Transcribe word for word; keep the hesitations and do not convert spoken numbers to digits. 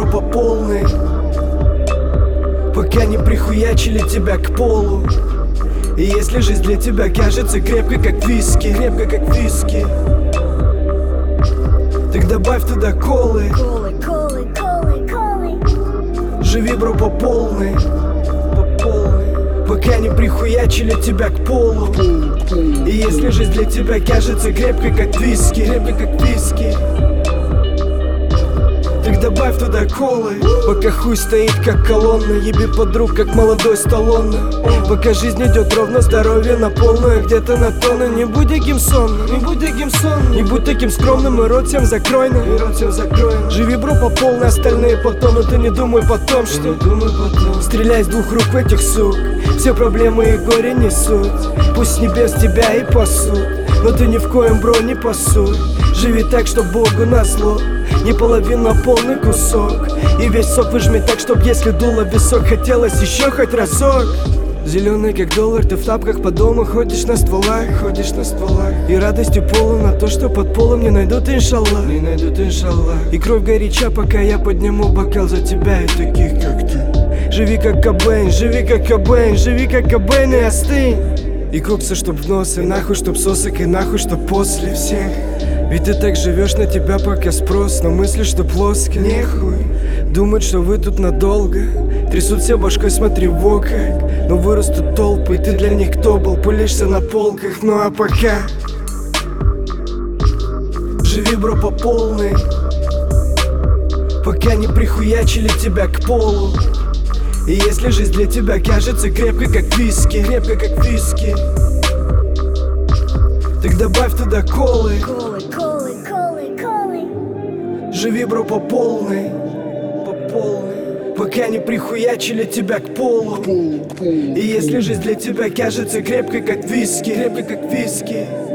по полной, пока не прихуячили тебя к полу. И если жизнь для тебя кажется крепкой, как виски, крепкой, как виски, так добавь туда колы. Колы, колы, колы, колы. Живи, бро, по полной, по полной, пока не прихуячили тебя к полу. И если жизнь для тебя кажется крепкой, как виски, крепкой, как виски, так добавь туда колы. Пока хуй стоит, как колонна, еби подруг, как молодой Сталлоне. Пока жизнь идет ровно, здоровье на полную, где-то на тонны. Не будь таким сонным, не будь таким сонным, не будь таким скромным, и рот всем закрой, на, и рот всем закрой. Живи, бро, по полной, остальные потонут. И не думай потом, что думай потом. Стреляй с двух рук в этих сук, все проблемы и горе несут. Пусть с небес тебя и пасут, но ты ни в коем, бро, не пасуй. Живи так, что Богу назло, не половина, полный кусок. И весь сок выжми так, чтоб если дуло висок, хотелось еще хоть разок. Зеленый как доллар, ты в тапках по дому ходишь на стволах, ходишь на стволах. И радостью полна то, что под полом не найдут, иншаллах, не найдут, иншаллах. И кровь горяча, пока я подниму бокал за тебя и таких, как ты. Живи как Кобейн, живи как Кобейн, живи как Кобейн и остынь. И кокса, чтоб в нос, и нахуй, чтоб сосок, и нахуй, чтоб после всех. Ведь ты так живешь, на тебя пока спрос, но мысли, что плоско, нехуй. Думают, что вы тут надолго, трясут все башкой, смотри в око. Но вырастут толпы, и ты для них кто был, пылишься на полках. Ну а пока живи, бро, по полной, пока не прихуячили тебя к полу. И если жизнь для тебя кажется крепкой, как виски, крепкой, как виски, так добавь туда колы. Колы, колы, колы, колы. Живи, бро, по полной, по полной, пока не прихуячили тебя к полу. И если жизнь для тебя кажется крепкой, как виски, крепкой, как виски,